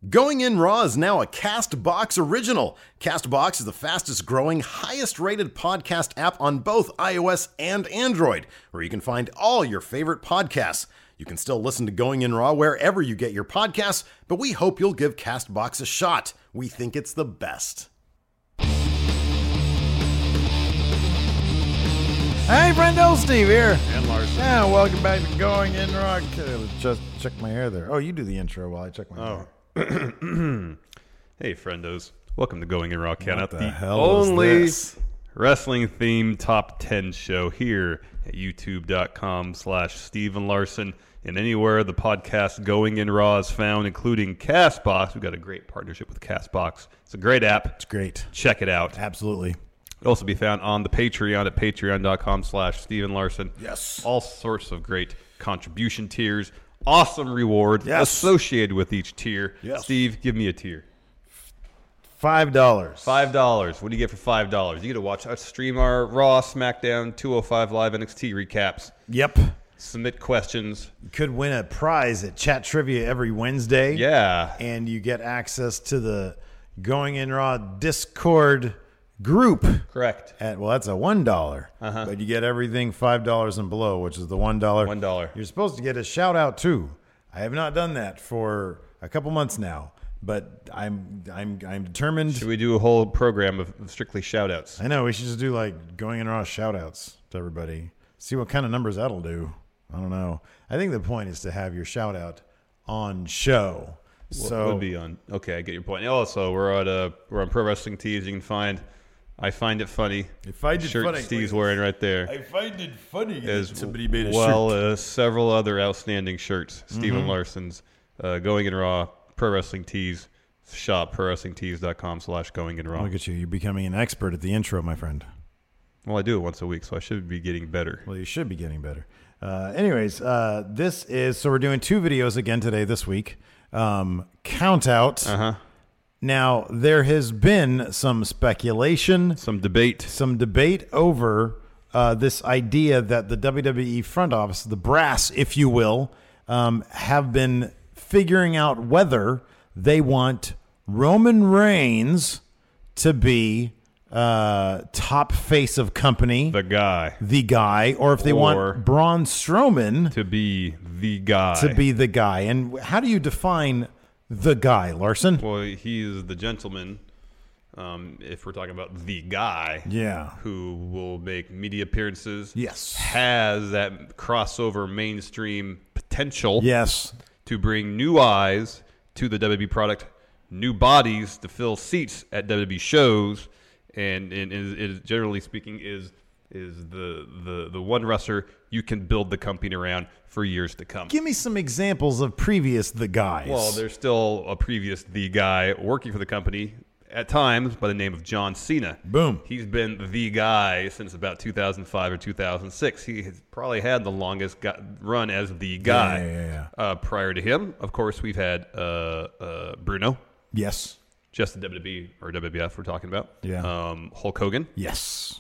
Going In Raw is now a CastBox original. CastBox is the fastest growing, highest rated podcast app on both iOS and Android, where you can find all your favorite podcasts. You can still listen to Going In Raw wherever you get your podcasts, but we hope you'll give CastBox a shot. We think it's the best. Hey, friendo, Steve here. And Larson. Yeah, welcome back to Going In Raw. Just check my hair there. Oh, you do the intro while I check my hair. Hey, friendos. Welcome to Going In Raw Count, What the the hell only is this? wrestling-themed top 10 show here at youtube.com/Steven Larson. And anywhere the podcast Going In Raw is found, including CastBox. We've got a great partnership with CastBox. It's a great app. It's great. Check it out. Absolutely. It'll also be found on the Patreon at patreon.com/Steven Larson. Yes. All sorts of great contribution tiers. Awesome reward associated with each tier. Yes. Steve, give me a tier. $5. $5. What do you get for $5? You get to watch us stream our Raw, SmackDown, 205 Live NXT recaps. Yep. Submit questions. You could win a prize at Chat Trivia every Wednesday. Yeah. And you get access to the Going In Raw Discord group. Correct. That's a $1. But you get everything $5 and below, which is the $1. $1. You're supposed to get a shout out too. I have not done that for a couple months now, but I'm determined. Should we do a whole program of strictly shout-outs? I know we should just do like Going In Raw shout outs to everybody. See what kind of numbers that'll do. I don't know. I think the point is to have your shout out on show. So would be on. Okay, I get your point. Also, we're on Pro Wrestling Tees. You can find I Find It Funny. I find it shirt funny. Steve's wearing right there. I find it funny As that somebody made a well shirt. as several other outstanding shirts. Steven Larson's Going In Raw, Pro Wrestling Tees, shop prowrestlingtees.com/goinginraw. Look at you. You're becoming an expert at the intro, my friend. Well, I do it once a week, so I should be getting better. Well, you should be getting better. Anyways, this is, so we're doing 2 videos again today this week. Count out. Now, there has been some speculation, Some debate. over this idea that the WWE front office, the brass, if you will, have been figuring out whether they want Roman Reigns to be top face of company, The guy, or if they Or want Braun Strowman to be the guy. to be the guy. And how do you define the guy, Larson? Well, he is the gentleman, if we're talking about the guy. Yeah. Who will make media appearances. Yes. Has that crossover mainstream potential. Yes. To bring new eyes to the WWE product, new bodies to fill seats at WWE shows, and is generally speaking is the one wrestler you can build the company around for years to come. Give me some examples of previous the guys. Well, there's still a previous the guy working for the company at times by the name of John Cena. Boom. He's been the guy since about 2005 or 2006. He has probably had the longest run as the guy. Yeah. Prior to him, of course, we've had Bruno. Yes. Just the WWE or WWF we're talking about. Yeah. Hulk Hogan. Yes.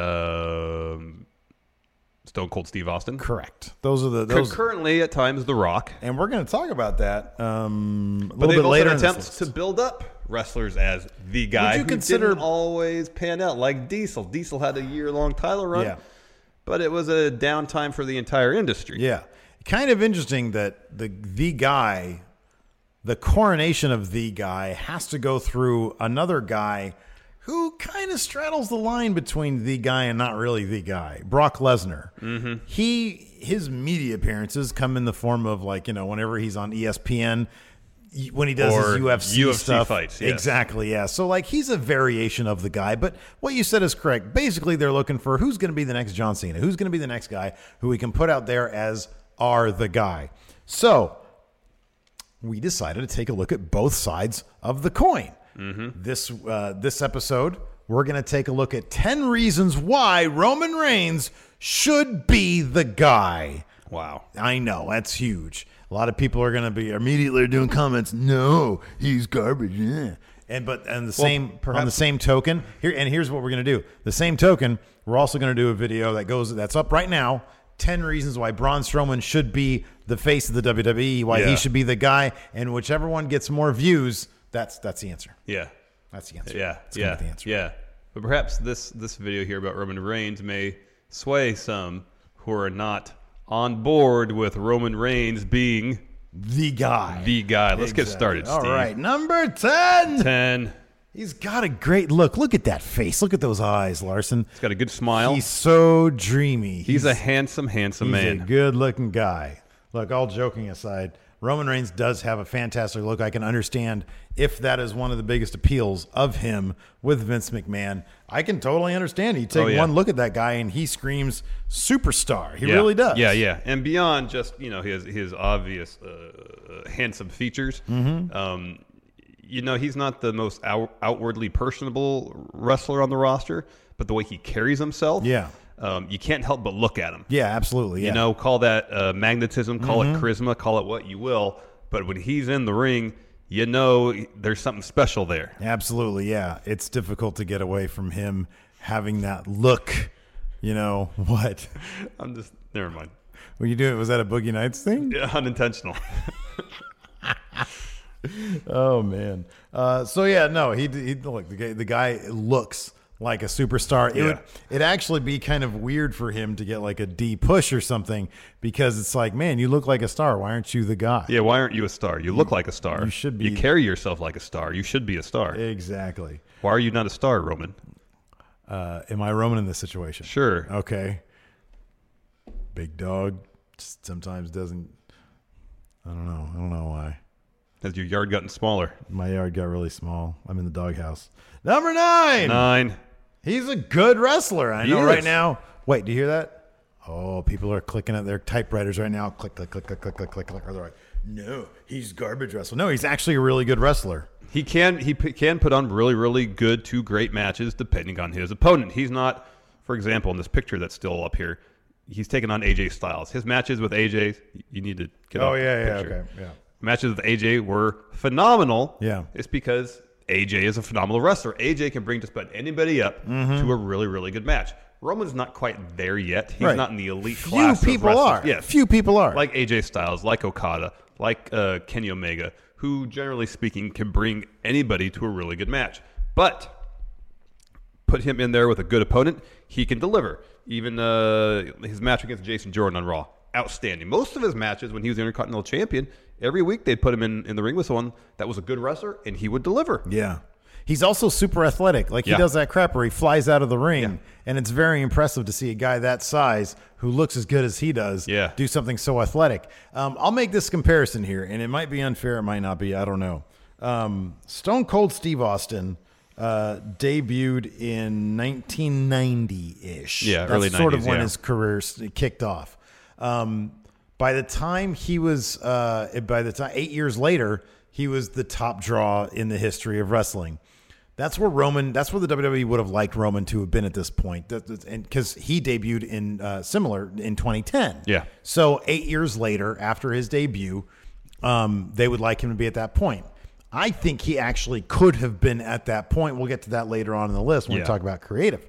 Stone Cold Steve Austin. Correct. Those are those. Currently, at times, The Rock. And we're going to talk about that a But little they've bit also later. had attempts to build up wrestlers as the guy. Would you who consider didn't always pan out, like Diesel? Diesel had a year-long title run. Yeah. But it was a downtime for the entire industry. Yeah. Kind of interesting that the guy, the coronation of the guy, has to go through another guy who kind of straddles the line between the guy and not really the guy, Brock Lesnar. Mm-hmm. His media appearances come in the form of, like, you know, whenever he's on ESPN, when he does Or his UFC stuff. fights, yes. Exactly, yeah. So, like, he's a variation of the guy. But what you said is correct. Basically, they're looking for who's going to be the next John Cena, who's going to be the next guy who we can put out there as the guy. So we decided to take a look at both sides of the coin. Mm-hmm. This episode, we're going to take a look at 10 reasons why Roman Reigns should be the guy. Wow. I know, that's huge. A lot of people are going to be immediately doing comments. No, he's garbage. Yeah. On the same token, here's what we're going to do. The same token, we're also going to do a video that's up right now 10 reasons why Braun Strowman should be the face of the WWE, why he should be the guy, and whichever one gets more views, that's the answer. Yeah. That's the answer. Yeah. That's gonna be the answer. Yeah. But perhaps this video here about Roman Reigns may sway some who are not on board with Roman Reigns being the guy. Let's get started, Steve. All right, number 10. 10. He's got a great look. Look at that face. Look at those eyes, Larson. He's got a good smile. He's so dreamy. He's a handsome man. He's a good-looking guy. Look, all joking aside, Roman Reigns does have a fantastic look. I can understand if that is one of the biggest appeals of him with Vince McMahon. I can totally understand. You take one look at that guy and he screams superstar. He really does. Yeah. And beyond just, his obvious handsome features, he's not the most outwardly personable wrestler on the roster, but the way he carries himself, you can't help but look at him. Yeah, absolutely. Yeah. Call that magnetism, call it charisma, call it what you will. But when he's in the ring, there's something special there. Absolutely, yeah. It's difficult to get away from him having that look. What? Never mind. What you doing? Was that a Boogie Nights thing? Yeah, unintentional. Oh man. He look, the guy looks like a superstar. It'd actually be kind of weird for him to get like a D push or something, because it's like, man, you look like a star. Why aren't you the guy? Yeah, why aren't you a star? You look like a star. You should be. You carry yourself like a star. You should be a star. Exactly. Why are you not a star, Roman? Am I Roman in this situation? Sure. Okay. Big dog sometimes doesn't. I don't know why. Has your yard gotten smaller? My yard got really small. I'm in the doghouse. Number 9. 9. He's a good wrestler. I know right now. Wait, do you hear that? Oh, people are clicking at their typewriters right now. Click, click, click, click, click, click, click, click. They're like, no, he's garbage wrestler. No, he's actually a really good wrestler. He can put on really, really good to great matches depending on his opponent. He's not, for example, in this picture that's still up here, he's taking on AJ Styles. His matches with AJ, you need to get off the picture. Okay, yeah. Matches with AJ were phenomenal. Yeah. It's because AJ is a phenomenal wrestler. AJ can bring just about anybody up to a really, really good match. Roman's not quite there yet. He's not in the elite class. Few people are. Yes. Few people are. Like AJ Styles, like Okada, like Kenny Omega, who, generally speaking, can bring anybody to a really good match. But put him in there with a good opponent, he can deliver. Even his match against Jason Jordan on Raw, outstanding. Most of his matches when he was the Intercontinental Champion, every week they'd put him in the ring with someone that was a good wrestler, and he would deliver. Yeah. He's also super athletic. Like, he does that crap where he flies out of the ring, and it's very impressive to see a guy that size who looks as good as he does do something so athletic. I'll make this comparison here, and it might be unfair, it might not be, I don't know. Stone Cold Steve Austin debuted in 1990-ish. Yeah, That's early 90s. Sort of when his career kicked off. By the time 8 years later, he was the top draw in the history of wrestling. That's where the WWE would have liked Roman to have been at this point. Because he debuted in 2010. Yeah. So 8 years later, after his debut, they would like him to be at that point. I think he actually could have been at that point. We'll get to that later on in the list when we talk about creative.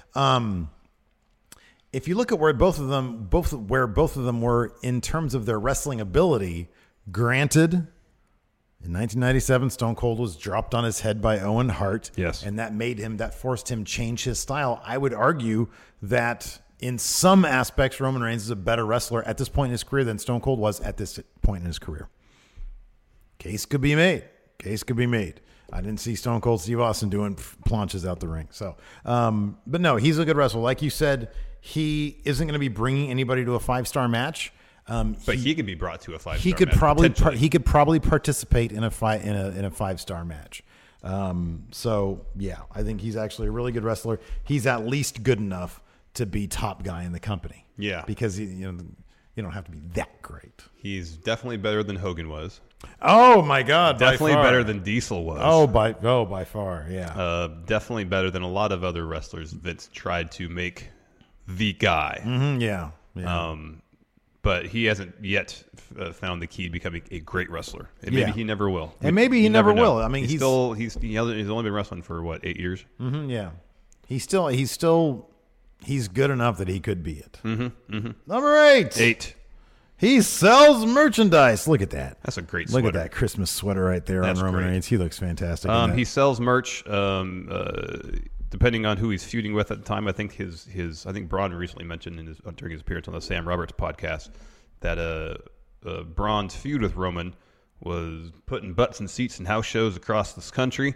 If you look at where both of them were in terms of their wrestling ability, granted, in 1997, Stone Cold was dropped on his head by Owen Hart. Yes. And that forced him change his style. I would argue that in some aspects, Roman Reigns is a better wrestler at this point in his career than Stone Cold was at this point in his career. Case could be made. I didn't see Stone Cold Steve Austin doing planches out the ring. So, but no, he's a good wrestler. Like you said, he isn't going to be bringing anybody to a 5-star match. But he could be brought to a 5-star match. He could probably participate in a 5-star match. So yeah, I think he's actually a really good wrestler. He's at least good enough to be top guy in the company. Yeah, because you don't have to be that great. He's definitely better than Hogan was. Oh my God! Definitely better than Diesel was. By far, yeah. Definitely better than a lot of other wrestlers Vince tried to make the guy. Mm-hmm, yeah. But he hasn't yet found the key to becoming a great wrestler. And maybe he never will. And maybe he never will. I mean, he's only been wrestling for 8 years. Mm-hmm, yeah. He's still he's good enough that he could be it. Number 8. 8. He sells merchandise. Look at that. That's a great Look sweater. at that Christmas sweater right there That's on Roman great. Reigns. He looks fantastic. in that. He sells merch. Depending on who he's feuding with at the time, I think I think Braun recently mentioned during his appearance on the Sam Roberts podcast that Braun's feud with Roman was putting butts in seats in house shows across this country.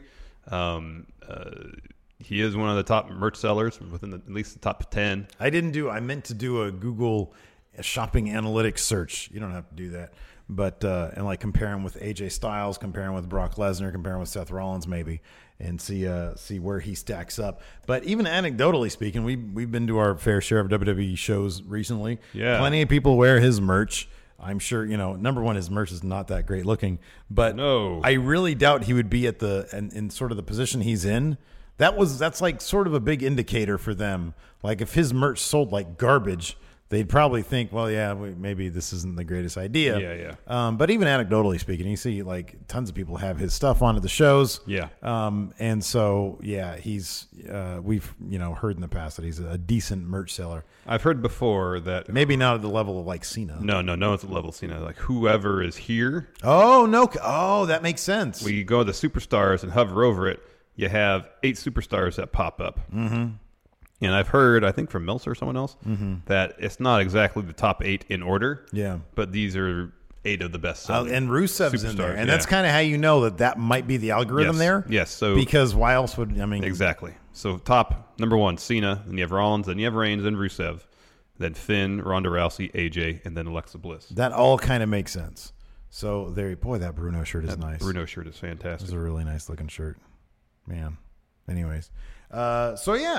He is one of the top merch sellers within at least the top 10. I meant to do a Google shopping analytics search. You don't have to do that. But, and like compare him with AJ Styles, compare him with Brock Lesnar, compare him with Seth Rollins maybe, and see where he stacks up. But even anecdotally speaking, we've been to our fair share of WWE shows recently. Yeah. Plenty of people wear his merch. I'm sure, number one, his merch is not that great looking, but No. I really doubt he would be at in sort of the position he's in. That's like sort of a big indicator for them. Like if his merch sold like garbage, they'd probably think, well, yeah, maybe this isn't the greatest idea. Yeah. But even anecdotally speaking, you see like tons of people have his stuff on at the shows. Yeah. And so, yeah, he's, we've, heard in the past that he's a decent merch seller. I've heard before that. Maybe not at the level of like Cena. No, it's a level Cena. Like whoever is here, Oh, no. Oh, that makes sense. we go to the superstars and hover over it. You have 8 superstars that pop up. Mm-hmm. And I've heard, I think from Meltzer or someone else, that it's not exactly the top 8 in order. Yeah. But these are 8 of the best selling. And Rusev's in there. superstars, And that's kind of how you know that might be the algorithm Yes. there. Yes, so- because why else would, Exactly. So top number 1, Cena. Then you have Rollins. Then you have Reigns. Then Rusev. Then Finn, Ronda Rousey, AJ, and then Alexa Bliss. that all kind of makes sense. So boy, that Bruno shirt is nice. Bruno shirt is This fantastic. is a really nice looking shirt, man. Anyways, so yeah,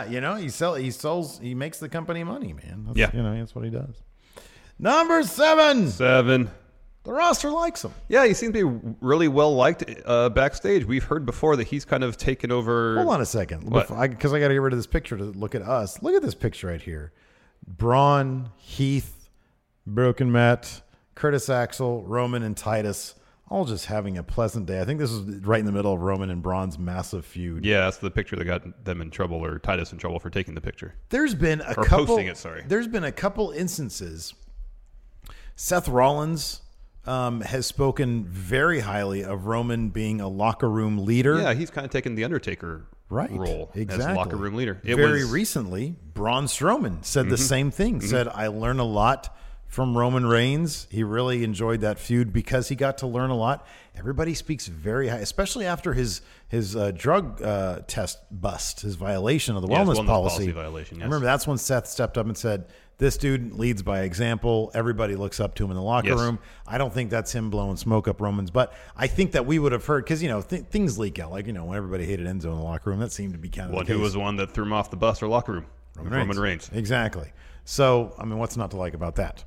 he makes the company money, man. That's, Yeah. that's what he does. Number 7, 7. the roster likes him. Yeah, he seems to be really well liked backstage. We've heard before that he's kind of taken over. Hold on a second, What? because I got to get rid of this picture to look at us. Look at this picture right here: Braun, Heath, Broken Matt, Curtis Axel, Roman, and Titus. All just having a pleasant day. I think this is right in the middle of Roman and Braun's massive feud. Yeah, that's the picture that got them in trouble, or Titus in trouble for taking the picture. There's been a Or couple. posting it, sorry. There's been a couple instances. Seth Rollins has spoken very highly of Roman being a locker room leader. Yeah, he's kind of taken the Undertaker role exactly. as locker room leader. Very recently, Braun Strowman said the same thing. Said, I learn a lot from Roman Reigns. He really enjoyed that feud because he got to learn a lot. Everybody speaks very high, especially after his drug test bust, his violation of the Yeah, his wellness wellness policy. policy violation, I yes. remember that's when Seth stepped up and said, this dude leads by example. Everybody looks up to him in the locker Yes. room. I don't think that's him blowing smoke up Roman's butt. I think that we would have heard, because, things leak out. Like, when everybody hated Enzo in the locker room, that seemed to be kind of One the case. who was the one that threw him off the bus or locker room. Roman Reigns. Exactly. So, what's not to like about that?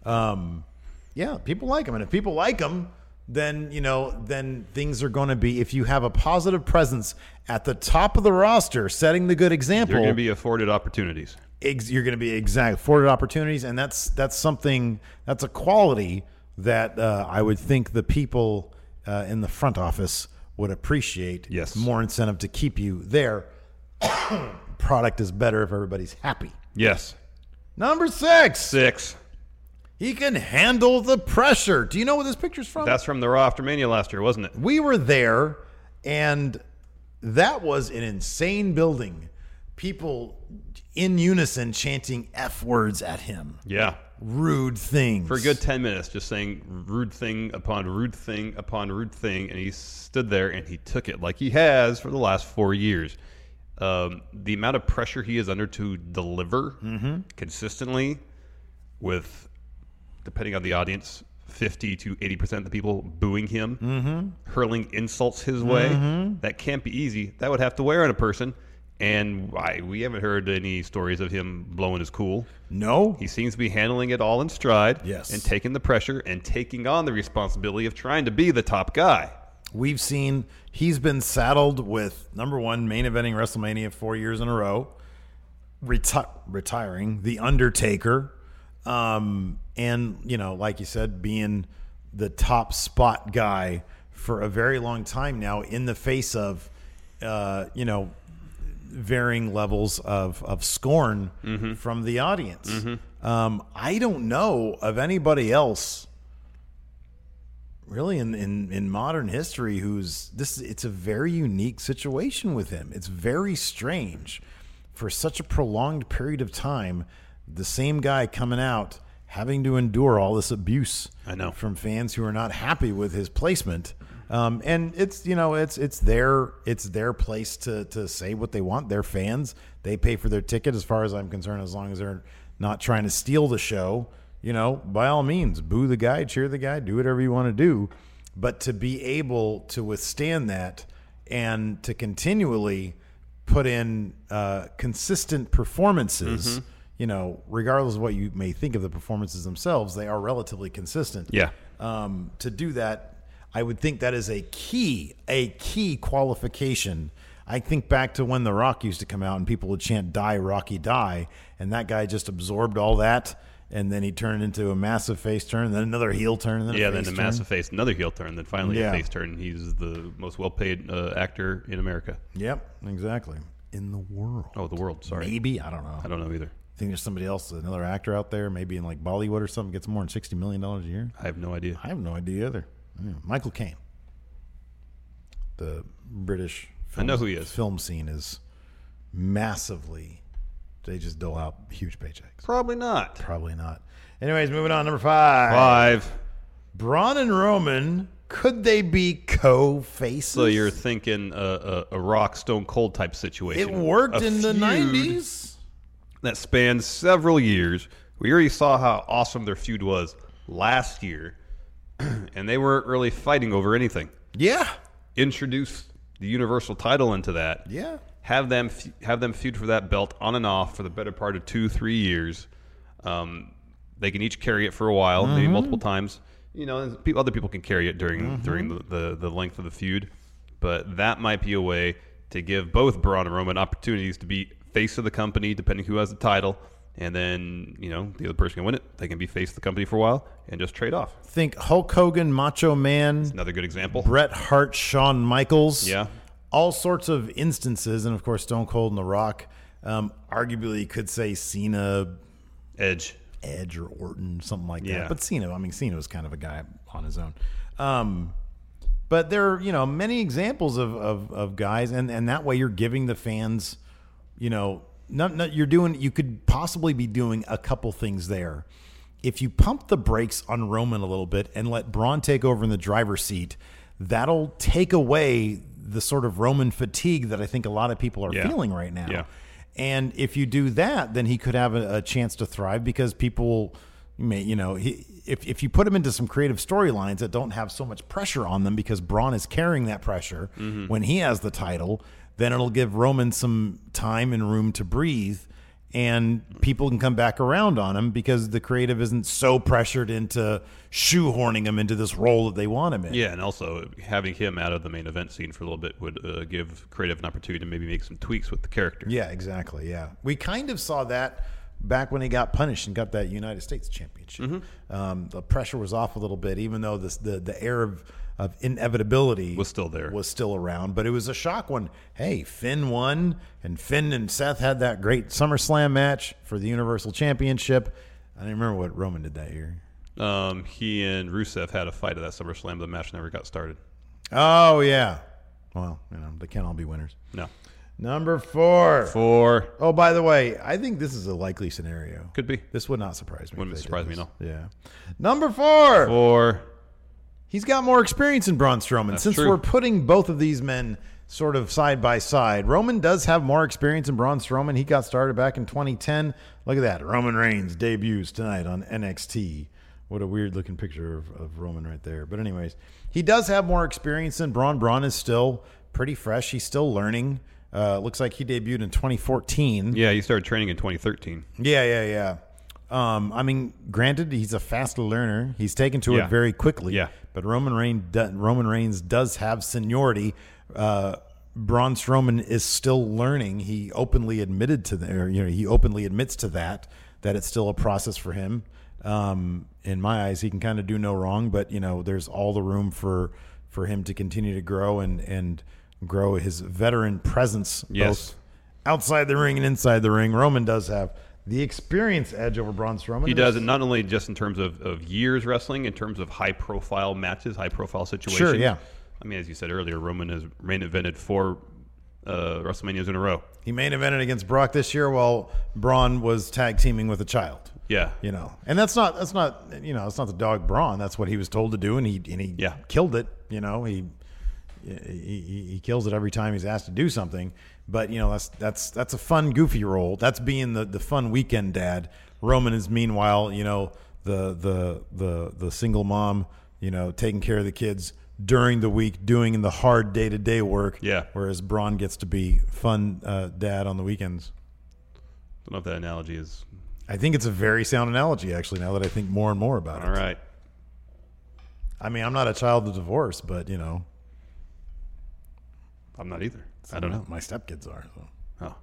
Yeah, people like him. And if people like him, then, then things are going to be, if you have a positive presence at the top of the roster, setting the good example, You're going to be afforded opportunities. you're going to be afforded opportunities. And that's something, that's a quality that I would think the people in the front office would appreciate. Yes. More incentive to keep you there. Product is better if everybody's happy. Yes. Number 6. 6. He can handle the pressure. Do you know where this picture's from? That's from the Raw After Mania last year, wasn't it? We were there, and that was an insane building. People in unison chanting F words at him. Yeah. Rude things. For a good 10 minutes, just saying rude thing upon rude thing upon rude thing, and he stood there and he took it like he has for the last 4 years. The amount of pressure he is under to deliver consistently with, depending on the audience, 50 to 80% of the people booing him, hurling insults his way, that can't be easy. That would have to wear on a person. And we haven't heard any stories of him blowing his cool. No. He seems to be handling it all in stride. Yes. And taking the pressure and taking on the responsibility of trying to be the top guy. We've seen he's been saddled with, number one, main eventing WrestleMania 4 years in a row, retiring, The Undertaker, and, like you said, being the top spot guy for a very long time now in the face of, varying levels of scorn from the audience. I don't know of anybody else really in modern history it's a very unique situation with him. It's very strange for such a prolonged period of time, the same guy coming out having to endure all this abuse from fans who are not happy with his placement. And it's their place to say what they want. They're fans. They pay for their ticket, as far as I'm concerned, as long as they're not trying to steal the show. By all means, boo the guy, cheer the guy, do whatever you want to do. But to be able to withstand that and to continually put in consistent performances, regardless of what you may think of the performances themselves, they are relatively consistent. Yeah. To do that, I would think that is a key qualification. I think back to when The Rock used to come out and people would chant, "Die, Rocky, die," and that guy just absorbed all that. And then he turned into a massive face turn, and then another heel turn, and then a face turn. Massive face, another heel turn, then finally a face turn. He's the most well-paid actor in America. Yep, exactly. In the world. Oh, the world, sorry. Maybe, I don't know. I don't know either. I think there's somebody else, another actor out there, maybe in like Bollywood or something, gets more than $60 million a year. I have no idea. I have no idea either. Yeah. Michael Caine. The British I know who he is. Film scene is massively... They just dole out huge paychecks. Probably not. Probably not. Anyways, moving on. Number 5. Braun and Roman, could they be co-faces? So you're thinking a Rock Stone Cold type situation. It worked in the 90s. That spans several years. We already saw how awesome their feud was last year. And they weren't really fighting over anything. Yeah. Introduce the Universal title into that. Yeah. Have them feud for that belt on and off for the better part of 2-3 years. They can each carry it for a while, maybe multiple times. Other people can carry it during the length of the feud. But that might be a way to give both Braun and Roman opportunities to be face of the company, depending who has the title. And then, the other person can win it. They can be face of the company for a while and just trade off. Think Hulk Hogan, Macho Man. That's another good example. Bret Hart, Shawn Michaels. Yeah. All sorts of instances, and of course Stone Cold and The Rock. Arguably, you could say Cena, Edge or Orton, something like Yeah. that. But Cena was kind of a guy on his own. But there are many examples of guys, and that way you're giving the fans, you could possibly be doing a couple things there. If you pump the brakes on Roman a little bit and let Braun take over in the driver's seat, that'll take away the sort of Roman fatigue that I think a lot of people are feeling right now. Yeah. And if you do that, then he could have a chance to thrive because people may, if you put him into some creative storylines that don't have so much pressure on them because Braun is carrying that pressure when he has the title, then it'll give Roman some time and room to breathe. And people can come back around on him because the creative isn't so pressured into shoehorning him into this role that they want him in. Yeah, and also having him out of the main event scene for a little bit would give creative an opportunity to maybe make some tweaks with the character. Yeah, exactly, yeah. We kind of saw that back when he got punished and got that United States Championship. The pressure was off a little bit, even though the air of inevitability was still there, was still around. But it was a shock when, hey, Finn won, and Finn and Seth had that great SummerSlam match for the Universal Championship. I don't remember what Roman did that year. He and Rusev had a fight at that SummerSlam, but the match never got started. Oh, yeah. Well, they can't all be winners. No. Number 4. 4. Oh, by the way, I think this is a likely scenario. Could be. This would not surprise me. Wouldn't surprise me, no. Yeah. Number 4. 4. He's got more experience in Braun Strowman. That's Since true. We're putting both of these men sort of side by side, Roman does have more experience in Braun Strowman. He got started back in 2010. Look at that. Roman Reigns debuts tonight on NXT. What a weird looking picture of Roman right there. But anyways, he does have more experience than Braun. Braun is still pretty fresh. He's still learning. Looks like he debuted in 2014. Yeah, he started training in 2013. Yeah. Granted, he's a fast learner. He's taken to it very quickly. Yeah. But Roman Reigns does have seniority. Braun Strowman is still learning. He openly admitted to he openly admits to that it's still a process for him. In my eyes, he can kind of do no wrong, but there's all the room for him to continue to grow and grow his veteran presence, both outside the ring and inside the ring. Roman does have the experience edge over Braun Strowman. He does, and not only just in terms of years wrestling, in terms of high-profile matches, high-profile situations. Sure, yeah. I mean, as you said earlier, Roman has main evented 4 WrestleManias in a row. He main evented against Brock this year while Braun was tag teaming with a child. Yeah. And that's not it's not the dog Braun. That's what he was told to do, and he killed it. He kills it every time he's asked to do something. But that's a fun, goofy role. That's being the fun weekend dad. Roman is meanwhile, the single mom, taking care of the kids during the week, doing the hard day-to-day work. Yeah. Whereas Braun gets to be fun dad on the weekends. Don't know if that analogy is. I think it's a very sound analogy, actually, now that I think more and more about it. All right. I mean, I'm not a child of divorce, but, I'm not either. I don't know. My stepkids are. So. Oh.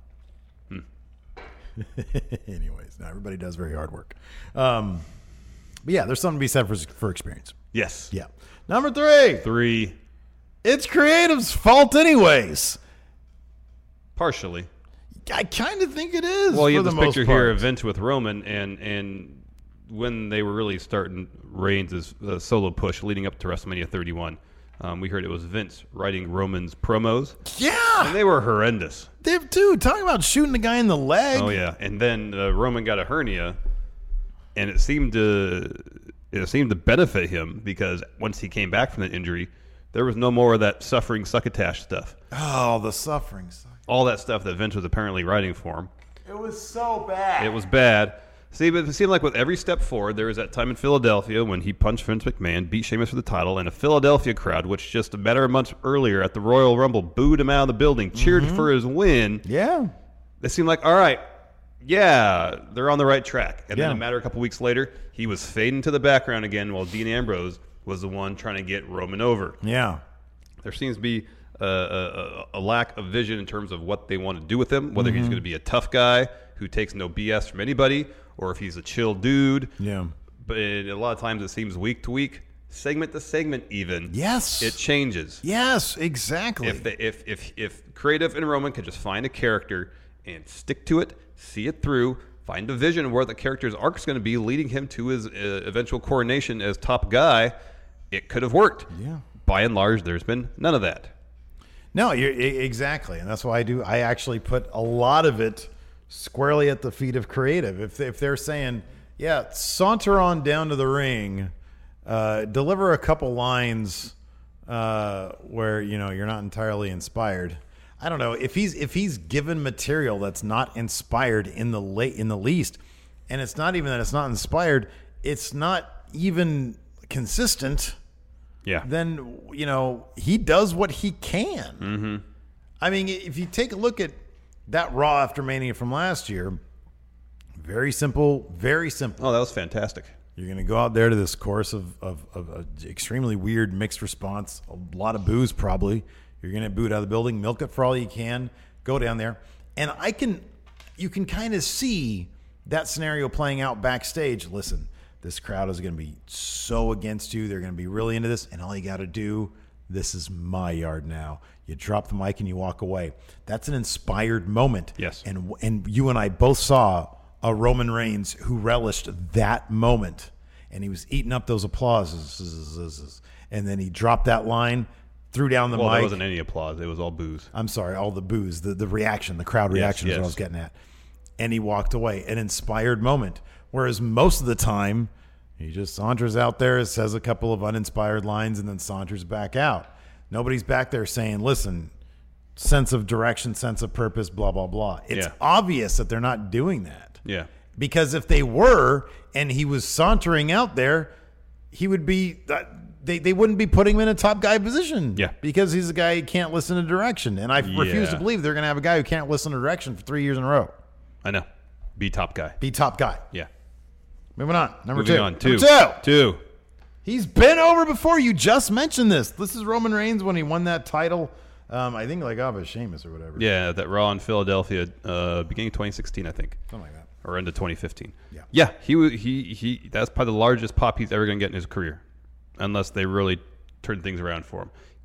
Anyways, no, everybody does very hard work. But yeah, there's something to be said for experience. Yes. Yeah. Number 3. It's creative's fault anyways. Partially. I kind of think it is. Well, you for have the this most picture part. here of Vince with Roman, and when they were really starting Reigns' solo push leading up to WrestleMania 31, we heard it was Vince writing Roman's promos. Yeah. And they were horrendous. Dude, talking about shooting the guy in the leg. Oh, yeah. And then Roman got a hernia, and it seemed to benefit him because once he came back from that injury, there was no more of that suffering succotash stuff. Oh, the suffering. All that stuff that Vince was apparently writing for him. It was so bad. It was bad. See, but it seemed like with every step forward, there was that time in Philadelphia when he punched Vince McMahon, beat Sheamus for the title, and a Philadelphia crowd, which just a matter of months earlier at the Royal Rumble booed him out of the building, cheered for his win. Yeah. It seemed like, all right, yeah, they're on the right track. And Yeah. then a matter of a couple weeks later, he was fading to the background again while Dean Ambrose was the one trying to get Roman over. Yeah. There seems to be a lack of vision in terms of what they want to do with him, whether he's going to be a tough guy who takes no BS from anybody or if he's a chill dude. Yeah. But a lot of times it seems week to week, segment to segment even. Yes. It changes. Yes, exactly. If creative and Roman could just find a character and stick to it, see it through, find a vision of where the character's arc is going to be, leading him to his eventual coronation as top guy, it could have worked. Yeah. By and large, there's been none of that. No, exactly, and that's why I actually put a lot of it squarely at the feet of creative. If they're saying, yeah, saunter on down to the ring, deliver a couple lines where you're not entirely inspired. I don't know if he's given material that's not inspired in the least, and it's not even that it's not inspired, it's not even consistent. Yeah. Then, he does what he can. Mm-hmm. I mean, if you take a look at that Raw after Mania from last year, very simple, very simple. Oh, that was fantastic. You're going to go out there to this course of extremely weird mixed response, a lot of boos probably. You're going to boot out of the building, milk it for all you can, go down there. And you can kind of see that scenario playing out backstage. Listen, this crowd is going to be so against you. They're going to be really into this. And all you got to do, this is my yard now. You drop the mic and you walk away. That's an inspired moment. Yes. And you and I both saw a Roman Reigns who relished that moment. And he was eating up those applauses. And then he dropped that line, threw down the mic. There wasn't any applause. It was all boos. I'm sorry, all the boos, the reaction, the crowd reaction is what I was getting at. And he walked away. An inspired moment. Whereas most of the time, he just saunters out there, says a couple of uninspired lines, and then saunters back out. Nobody's back there saying, listen, sense of direction, sense of purpose, blah, blah, blah. It's obvious that they're not doing that. Yeah. Because if they were, and he was sauntering out there, he would be... They wouldn't be putting him in a top guy position. Yeah. Because he's a guy who can't listen to direction. And I refuse to believe they're going to have a guy who can't listen to direction for 3 years in a row. I know. Be top guy. Be top guy. Yeah. Moving on. Number Moving two. on. Two. Number Two. He's been over before. You just mentioned this. This is Roman Reigns when he won that title. I think like off of Sheamus or whatever. Yeah, that Raw in Philadelphia, beginning of 2016, I think. Something like that. Or end of 2015. Yeah. Yeah, he that's probably the largest pop he's ever going to get in his career. Unless they really turn things around for him.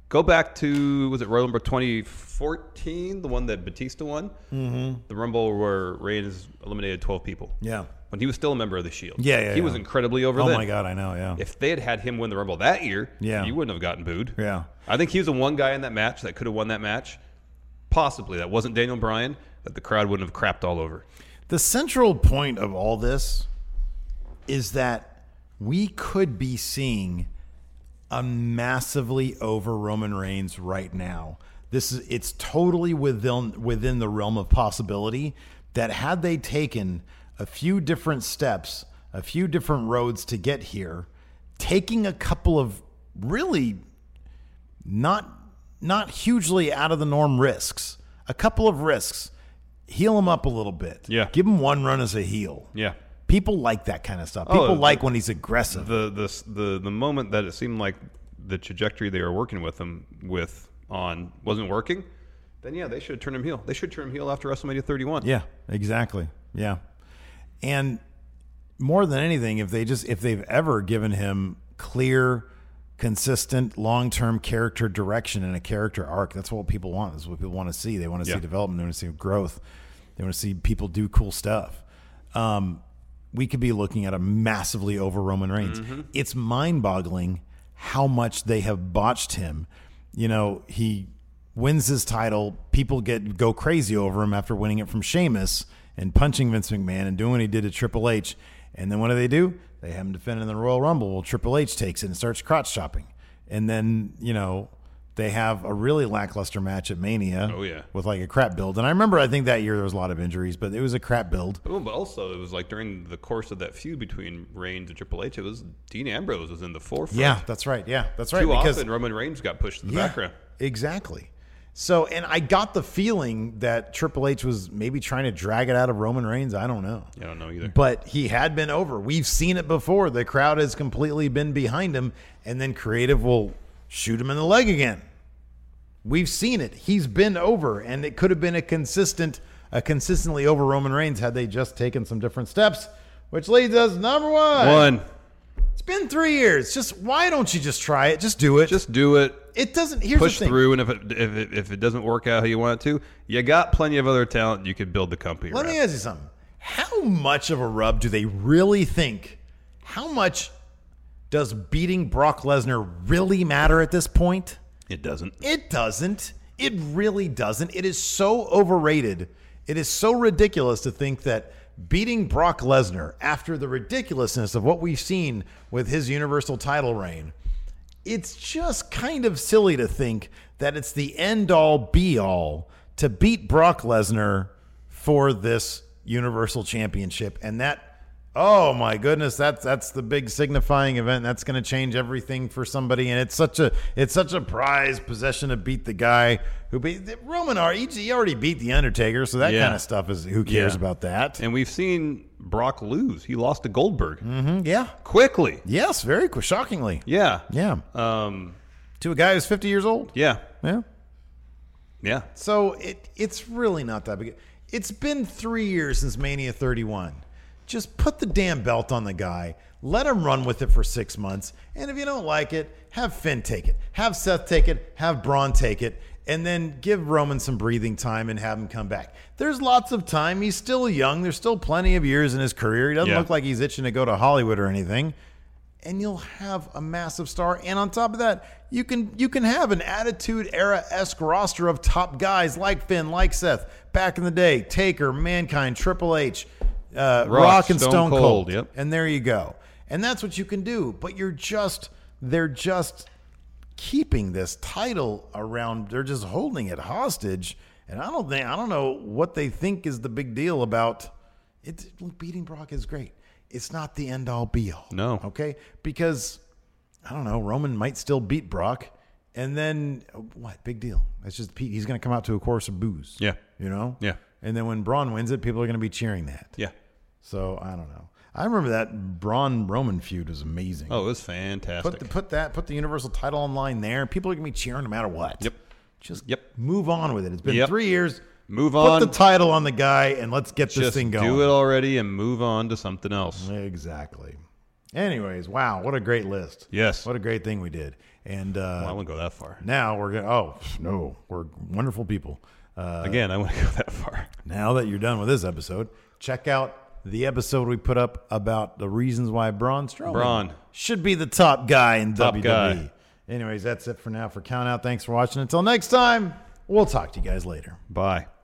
Go back to, was it Royal Rumble 2014, the one that Batista won? Mm-hmm. The Rumble where Reigns eliminated 12 people. Yeah. When he was still a member of the Shield. Yeah. He was incredibly over then. Oh, my God, I know, yeah. If they had had him win the Rumble that year, Yeah. he wouldn't have gotten booed. Yeah. I think he was the one guy in that match that could have won that match. Possibly. That wasn't Daniel Bryan, that the crowd wouldn't have crapped all over. The central point of all this is that we could be seeing a massively over Roman Reigns right now. It's totally within the realm of possibility that had they taken a few different steps, a few different roads to get here, taking a couple of really not hugely out of the norm risks, a couple of risks, heal him up a little bit. Yeah. Give him one run as a heel. Yeah. People like that kind of stuff. People like when he's aggressive. The moment that it seemed like the trajectory they were working with him on wasn't working, then yeah, they should have turned him heel. They should turn him heel after WrestleMania 31. Yeah, exactly. Yeah. And more than anything, if they've ever given him clear, consistent, long-term character direction and a character arc, that's what people want. That's what people want to see. They want to see development. They want to see growth. They want to see people do cool stuff. We could be looking at a massively over Roman Reigns. Mm-hmm. It's mind-boggling how much they have botched him. You know, he wins his title. People go crazy over him after winning it from Sheamus and punching Vince McMahon and doing what he did to Triple H. And then what do? They have him defend in the Royal Rumble. Well, Triple H takes it and starts crotch chopping. And then, they have a really lackluster match at Mania. Oh, yeah. With like a crap build. And I think that year there was a lot of injuries, but it was a crap build. Oh, but also it was like during the course of that feud between Reigns and Triple H, it was Dean Ambrose was in the forefront. Yeah, that's right. Yeah, that's right. Too often Roman Reigns got pushed to the background. Exactly. So, and I got the feeling that Triple H was maybe trying to drag it out of Roman Reigns. I don't know. I don't know either. But he had been over. We've seen it before. The crowd has completely been behind him, and then creative will shoot him in the leg again. We've seen it. He's been over, and it could have been a consistently over Roman Reigns had they just taken some different steps, which leads us number one. It's been 3 years. Why don't you just try it? Just do it. Just do it. It doesn't. Here's push the thing. through, and if it doesn't work out how you want it to, you got plenty of other talent you could build the company around. Let me ask you something. How much of a rub do they really think? How much does beating Brock Lesnar really matter at this point? It doesn't. It doesn't. It really doesn't. It is so overrated. It is so ridiculous to think that beating Brock Lesnar after the ridiculousness of what we've seen with his Universal title reign, it's just kind of silly to think that it's the end-all, be-all to beat Brock Lesnar for this Universal Championship. And that, oh my goodness, that's the big signifying event. That's going to change everything for somebody. And it's such a prized possession to beat the guy who beat Roman. He already beat the Undertaker, so that kind of stuff is, who cares about that? And we've seen Brock lose. He lost to Goldberg. Mm-hmm, yeah, quickly. Yes, very quick, shockingly. Yeah, yeah. To a guy who's 50 years old. Yeah, yeah, yeah. So it's really not that big. It's been 3 years since Mania 31. Just put the damn belt on the guy. Let him run with it for 6 months. And if you don't like it, have Finn take it. Have Seth take it. Have Braun take it. And then give Roman some breathing time and have him come back. There's lots of time. He's still young. There's still plenty of years in his career. He doesn't look like he's itching to go to Hollywood or anything. And you'll have a massive star. And on top of that, you can have an Attitude Era-esque roster of top guys like Finn, like Seth, back in the day. Taker, Mankind, Triple H, Rock and Stone Cold. Yep. And there you go. And that's what you can do. But they're just keeping this title around. They're just holding it hostage. And I don't know what they think is the big deal about it. Look, beating Brock is great. It's not the end all be all. No. Okay? Because I don't know, Roman might still beat Brock. And then what? Big deal. That's just Pete. He's going to come out to a course of booze. Yeah. You know? Yeah. And then when Braun wins it, people are going to be cheering that. Yeah. So I don't know. I remember that Braun Roman feud was amazing. Oh, it was fantastic. Put the Universal title online there. People are going to be cheering no matter what. Yep. Just move on with it. It's been 3 years. Move on. Put the title on the guy and let's get this thing going. Do it already and move on to something else. Exactly. Anyways, wow, what a great list. Yes. What a great thing we did. And I wouldn't go that far. now we're going. Oh no, we're wonderful people. Again, I wouldn't go that far. Now that you're done with this episode, check out the episode we put up about the reasons why Braun Strowman should be the top guy in WWE. Guy. Anyways, that's it for now for Count Out. Thanks for watching. Until next time, we'll talk to you guys later. Bye.